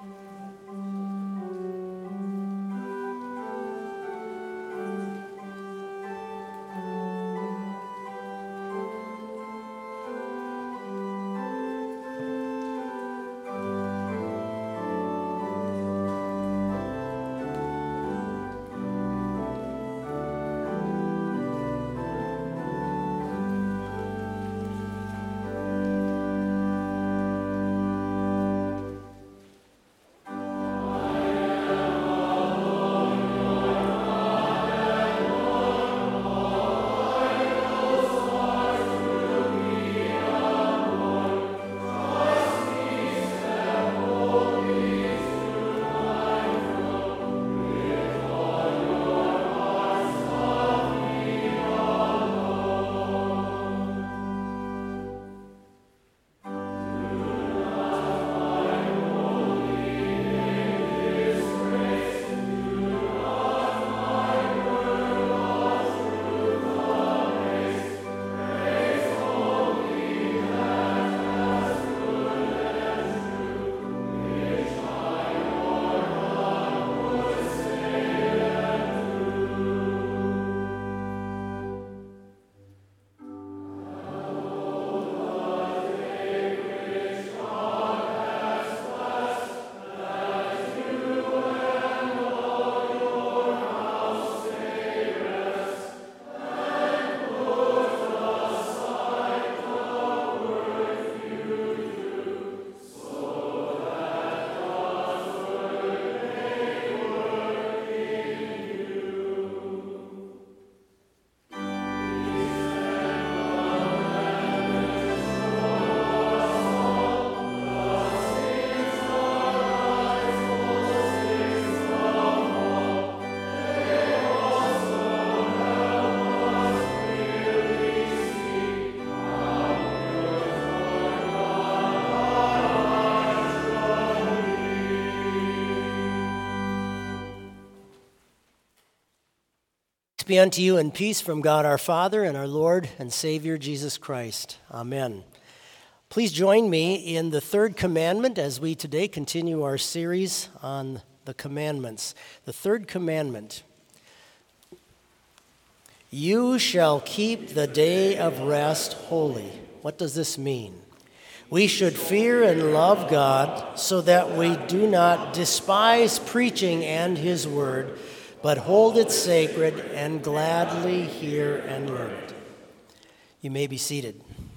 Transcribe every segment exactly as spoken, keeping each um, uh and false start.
Be unto you in peace from God our Father and our Lord and Savior Jesus Christ. Amen. Please join me in the third commandment as we today continue our series on the commandments. The third commandment. You shall keep the day of rest holy. What does this mean? We should fear and love God so that we do not despise preaching and His word, but hold it sacred and gladly hear and learn it. You may be seated.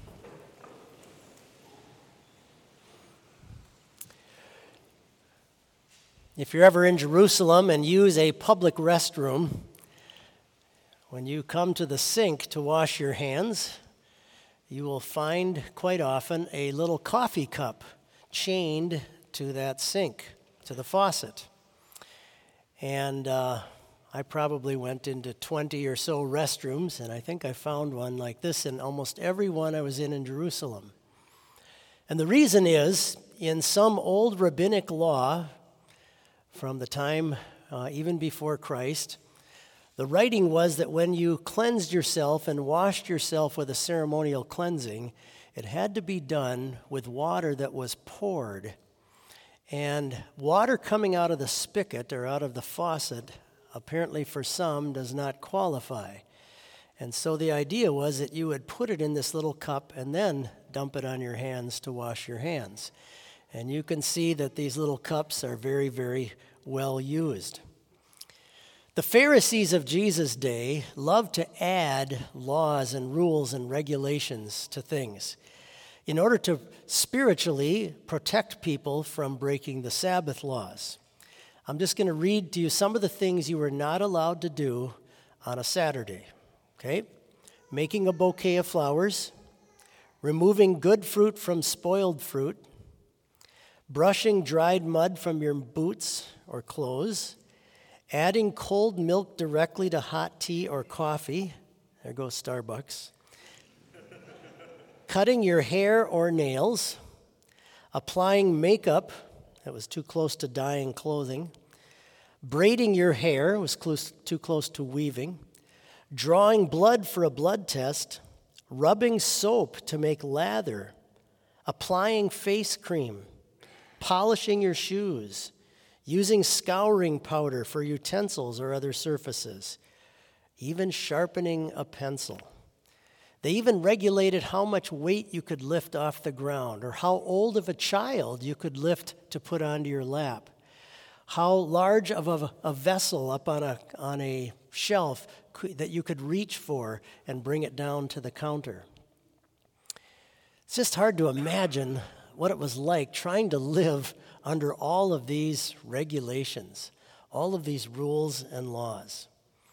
If you're ever in Jerusalem and use a public restroom, when you come to the sink to wash your hands, you will find quite often a little coffee cup chained to that sink, to the faucet. And uh, I probably went into twenty or so restrooms, and I think I found one like this in almost every one I was in in Jerusalem. And the reason is, in some old rabbinic law from the time uh, even before Christ, the writing was that when you cleansed yourself and washed yourself with a ceremonial cleansing, it had to be done with water that was poured. And water coming out of the spigot or out of the faucet, apparently for some, does not qualify. And so the idea was that you would put it in this little cup and then dump it on your hands to wash your hands. And you can see that these little cups are very, very well used. The Pharisees of Jesus' day loved to add laws and rules and regulations to things in order to spiritually protect people from breaking the Sabbath laws. I'm just going to read to you some of the things you were not allowed to do on a Saturday. Okay? Making a bouquet of flowers, removing good fruit from spoiled fruit, brushing dried mud from your boots or clothes, adding cold milk directly to hot tea or coffee. There goes Starbucks. Cutting your hair or nails, applying makeup that was too close to dyeing clothing, braiding your hair was close, too close to weaving, drawing blood for a blood test, rubbing soap to make lather, applying face cream, polishing your shoes, using scouring powder for utensils or other surfaces, even sharpening a pencil. They even regulated how much weight you could lift off the ground or how old of a child you could lift to put onto your lap, how large of a, a vessel up on a, on a shelf that you could reach for and bring it down to the counter. It's just hard to imagine what it was like trying to live under all of these regulations, all of these rules and laws,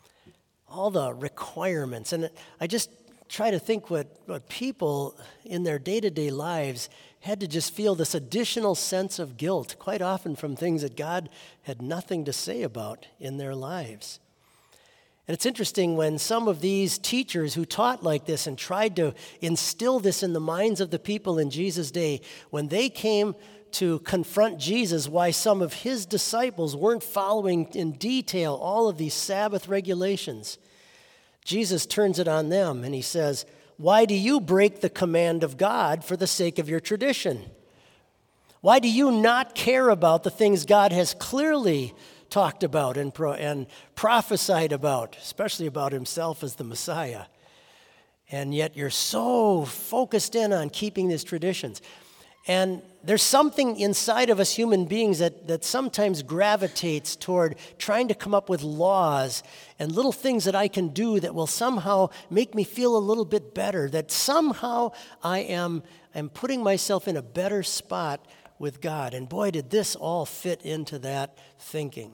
all the requirements. And I just try to think what, what people in their day-to-day lives had to just feel this additional sense of guilt, quite often from things that God had nothing to say about in their lives. And it's interesting when some of these teachers who taught like this and tried to instill this in the minds of the people in Jesus' day, when they came to confront Jesus why some of his disciples weren't following in detail all of these Sabbath regulations, Jesus turns it on them and he says, "Why do you break the command of God for the sake of your tradition? Why do you not care about the things God has clearly talked about and, pro- and prophesied about, especially about himself as the Messiah? And yet you're so focused in on keeping these traditions." And there's something inside of us human beings that, that sometimes gravitates toward trying to come up with laws and little things that I can do that will somehow make me feel a little bit better, that somehow I am, am putting myself in a better spot with God. And boy, did this all fit into that thinking.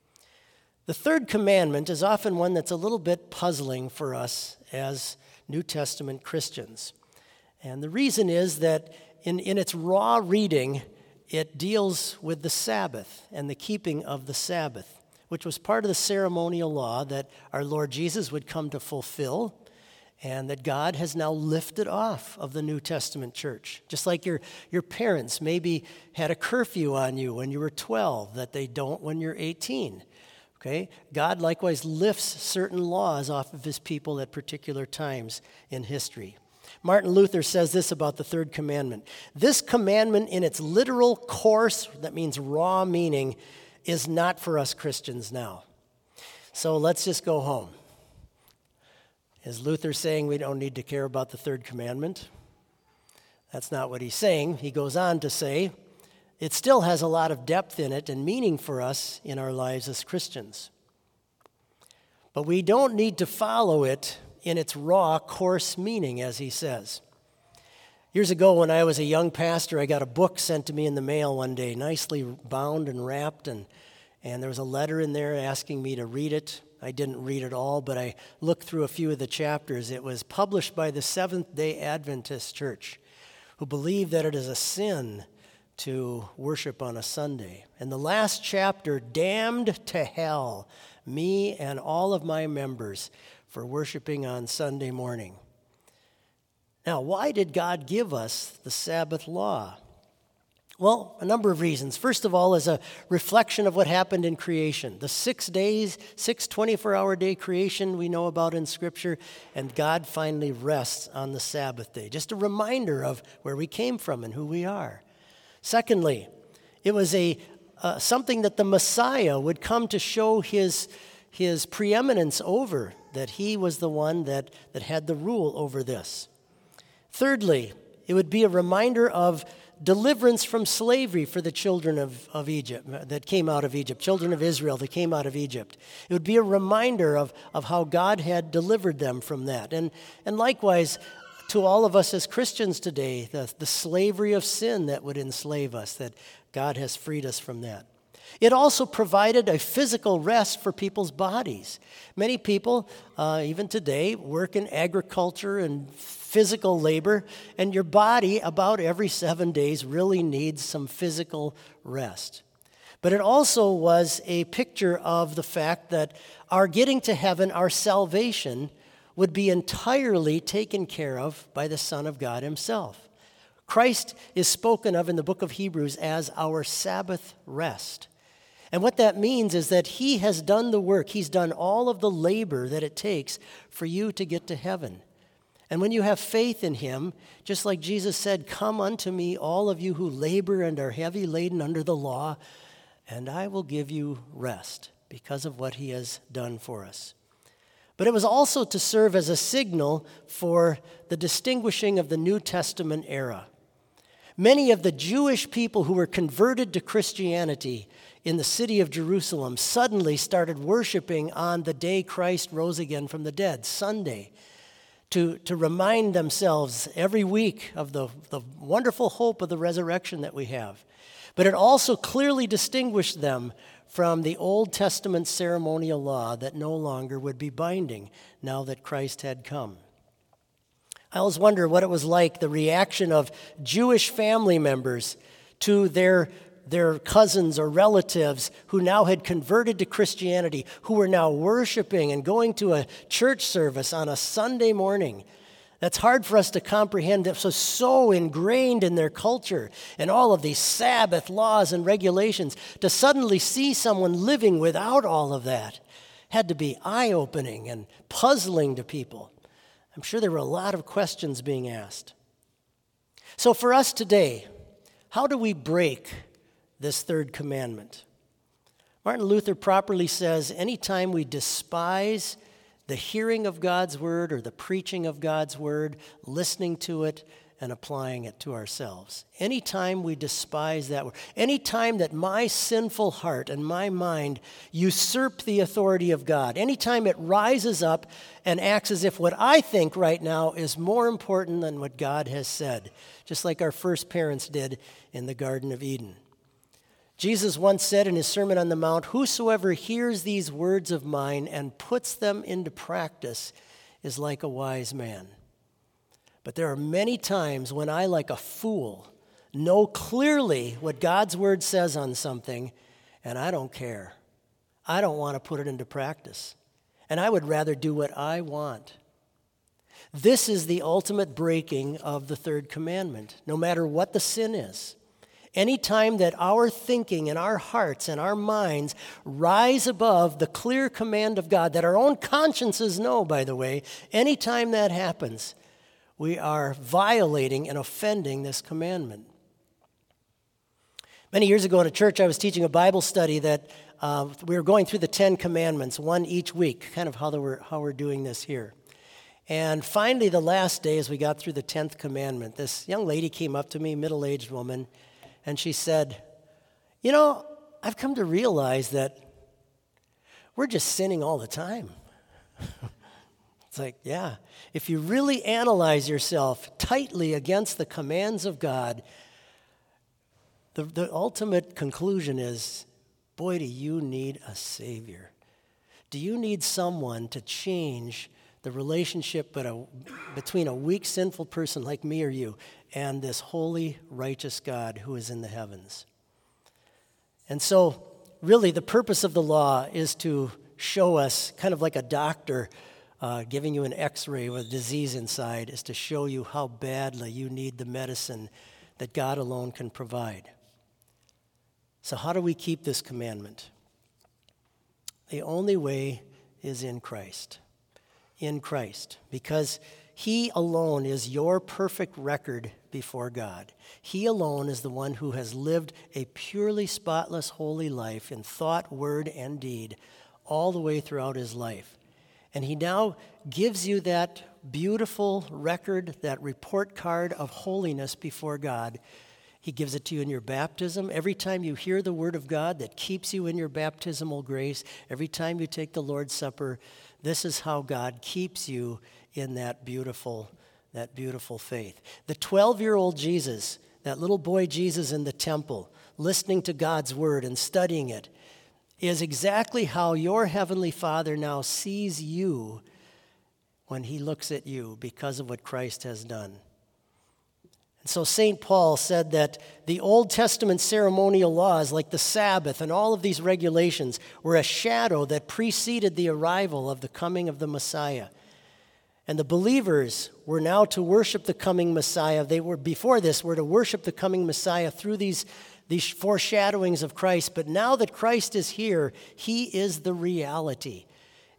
The third commandment is often one that's a little bit puzzling for us as New Testament Christians. And the reason is that In, in its raw reading, it deals with the Sabbath and the keeping of the Sabbath, which was part of the ceremonial law that our Lord Jesus would come to fulfill and that God has now lifted off of the New Testament church. Just like your, your parents maybe had a curfew on you when you were twelve that they don't when you're eighteen. Okay? God likewise lifts certain laws off of his people at particular times in history. Martin Luther says this about the third commandment. This commandment in its literal coarse, that means raw meaning, is not for us Christians now. So let's just go home. Is Luther saying we don't need to care about the third commandment? That's not what he's saying. He goes on to say, it still has a lot of depth in it and meaning for us in our lives as Christians. But we don't need to follow it in its raw, coarse meaning, as he says. Years ago, when I was a young pastor, I got a book sent to me in the mail one day, nicely bound and wrapped, and, and there was a letter in there asking me to read it. I didn't read it all, but I looked through a few of the chapters. It was published by the Seventh-day Adventist Church, who believe that it is a sin to worship on a Sunday. And the last chapter, damned to hell, me and all of my members for worshiping on Sunday morning. Now, why did God give us the Sabbath law? Well, a number of reasons. First of all, as a reflection of what happened in creation. The six days, six twenty-four hour day creation we know about in Scripture, and God finally rests on the Sabbath day. Just a reminder of where we came from and who we are. Secondly, it was a uh, something that the Messiah would come to show his, his preeminence over, that he was the one that, that had the rule over this. Thirdly, it would be a reminder of deliverance from slavery for the children of, of Egypt, that came out of Egypt, children of Israel that came out of Egypt. It would be a reminder of, of how God had delivered them from that. And, and likewise, to all of us as Christians today, the, the slavery of sin that would enslave us, that God has freed us from that. It also provided a physical rest for people's bodies. Many people, uh, even today, work in agriculture and physical labor, and your body about every seven days really needs some physical rest. But it also was a picture of the fact that our getting to heaven, our salvation, would be entirely taken care of by the Son of God himself. Christ is spoken of in the book of Hebrews as our Sabbath rest. And what that means is that he has done the work. He's done all of the labor that it takes for you to get to heaven. And when you have faith in him, just like Jesus said, "Come unto me, all of you who labor and are heavy laden under the law, and I will give you rest," because of what he has done for us. But it was also to serve as a signal for the distinguishing of the New Testament era. Many of the Jewish people who were converted to Christianity in the city of Jerusalem suddenly started worshiping on the day Christ rose again from the dead, Sunday, to, to remind themselves every week of the, the wonderful hope of the resurrection that we have. But it also clearly distinguished them from the Old Testament ceremonial law that no longer would be binding now that Christ had come. I always wonder what it was like, the reaction of Jewish family members to their, their cousins or relatives who now had converted to Christianity, who were now worshiping and going to a church service on a Sunday morning. That's hard for us to comprehend. It was so ingrained in their culture and all of these Sabbath laws and regulations. To suddenly see someone living without all of that had to be eye-opening and puzzling to people. I'm sure there were a lot of questions being asked. So for us today, how do we break this third commandment? Martin Luther properly says, anytime we despise the hearing of God's word or the preaching of God's word, listening to it and applying it to ourselves. Anytime we despise that word, anytime that my sinful heart and my mind usurp the authority of God, anytime it rises up and acts as if what I think right now is more important than what God has said, just like our first parents did in the Garden of Eden. Jesus once said in his Sermon on the Mount, "Whosoever hears these words of mine and puts them into practice is like a wise man." But there are many times when I, like a fool, know clearly what God's word says on something, and I don't care. I don't want to put it into practice. And I would rather do what I want. This is the ultimate breaking of the third commandment, no matter what the sin is. Anytime that our thinking and our hearts and our minds rise above the clear command of God, that our own consciences know, by the way, anytime that happens, we are violating and offending this commandment. Many years ago in a church, I was teaching a Bible study that uh, we were going through the Ten Commandments, one each week, kind of how, we're, how we're doing this here. And finally, the last day, as we got through the tenth commandment, this young lady came up to me, middle-aged woman, and she said, "You know, I've come to realize that we're just sinning all the time." It's like, yeah, if you really analyze yourself tightly against the commands of God, the, the ultimate conclusion is, boy, do you need a Savior. Do you need someone to change the relationship but a, between a weak, sinful person like me or you and this holy, righteous God who is in the heavens? And so, really, the purpose of the law is to show us, kind of like a doctor Uh, giving you an x-ray with disease inside, is to show you how badly you need the medicine that God alone can provide. So how do we keep this commandment? The only way is in Christ. In Christ. Because he alone is your perfect record before God. He alone is the one who has lived a purely spotless, holy life in thought, word, and deed all the way throughout his life. And he now gives you that beautiful record, that report card of holiness before God. He gives it to you in your baptism. Every time you hear the word of God that keeps you in your baptismal grace, every time you take the Lord's Supper, this is how God keeps you in that beautiful, that beautiful faith. The twelve-year-old Jesus, that little boy Jesus in the temple, listening to God's word and studying it, is exactly how your heavenly Father now sees you when he looks at you because of what Christ has done. And so Saint Paul said that the Old Testament ceremonial laws, like the Sabbath and all of these regulations, were a shadow that preceded the arrival of the coming of the Messiah. And the believers were now to worship the coming Messiah. They were, before this, were to worship the coming Messiah through these These foreshadowings of Christ. But now that Christ is here, he is the reality.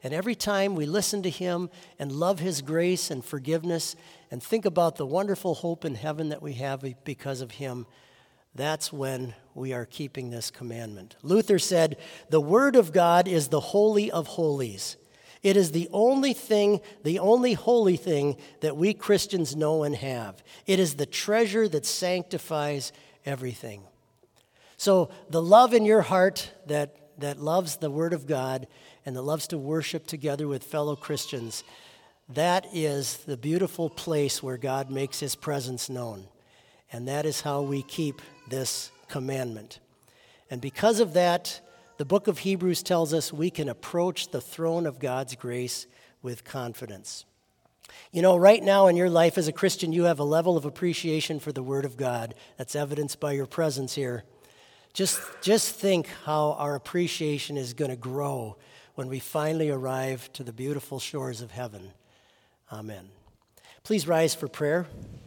And every time we listen to him and love his grace and forgiveness and think about the wonderful hope in heaven that we have because of him, that's when we are keeping this commandment. Luther said, "The Word of God is the holy of holies. It is the only thing, the only holy thing that we Christians know and have. It is the treasure that sanctifies everything." So the love in your heart that, that loves the Word of God and that loves to worship together with fellow Christians, that is the beautiful place where God makes his presence known. And that is how we keep this commandment. And because of that, the book of Hebrews tells us we can approach the throne of God's grace with confidence. You know, right now in your life as a Christian, you have a level of appreciation for the Word of God that's evidenced by your presence here. Just, just think how our appreciation is going to grow when we finally arrive to the beautiful shores of heaven. Amen. Please rise for prayer.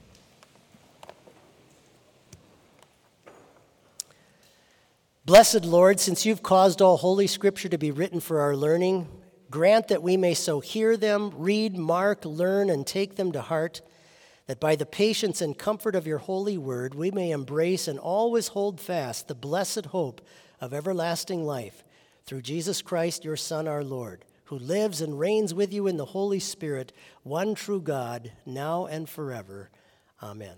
Blessed Lord, since you've caused all Holy Scripture to be written for our learning, grant that we may so hear them, read, mark, learn, and take them to heart, that by the patience and comfort of your holy word we may embrace and always hold fast the blessed hope of everlasting life through Jesus Christ, your Son, our Lord, who lives and reigns with you in the Holy Spirit, one true God, now and forever. Amen.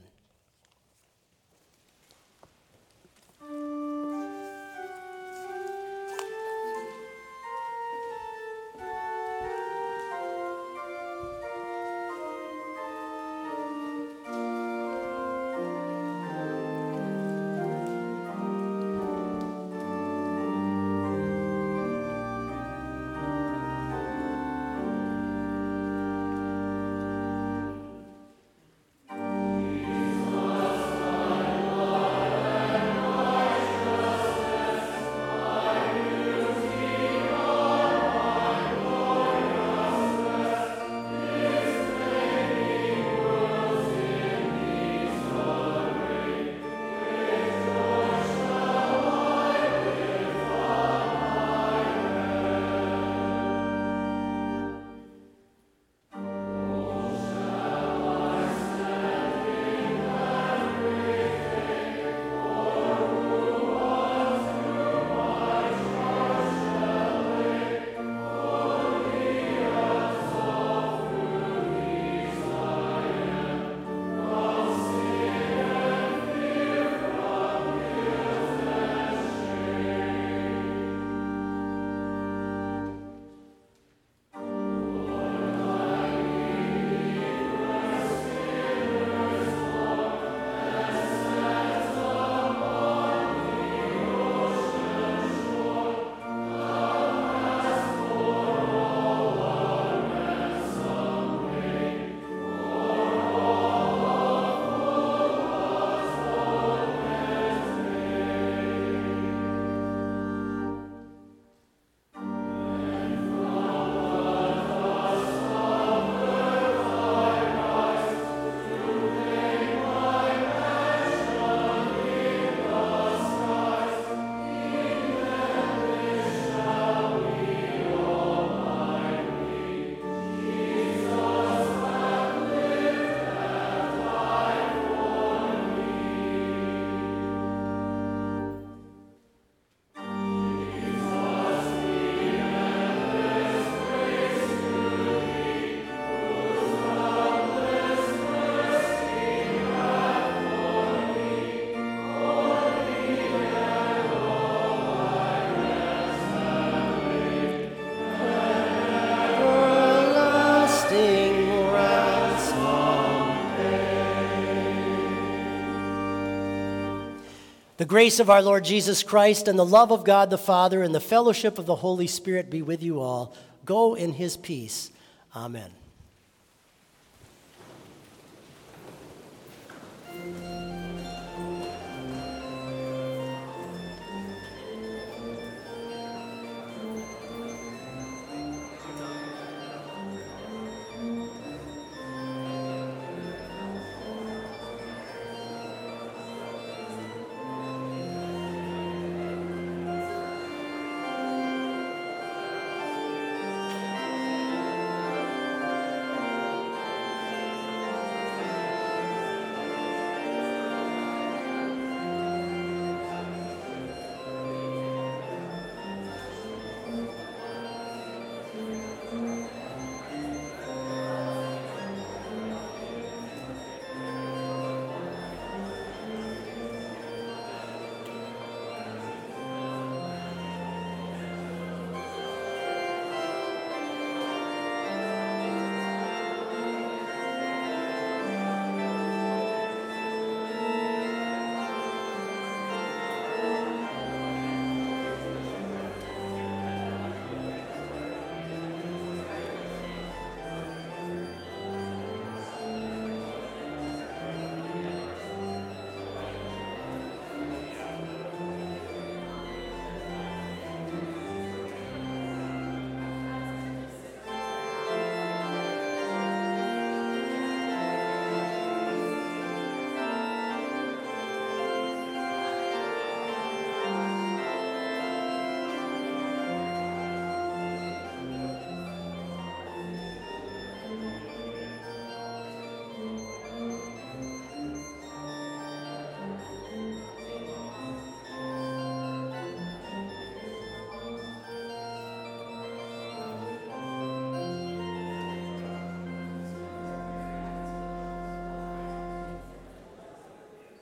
The grace of our Lord Jesus Christ and the love of God the Father and the fellowship of the Holy Spirit be with you all. Go in his peace. Amen.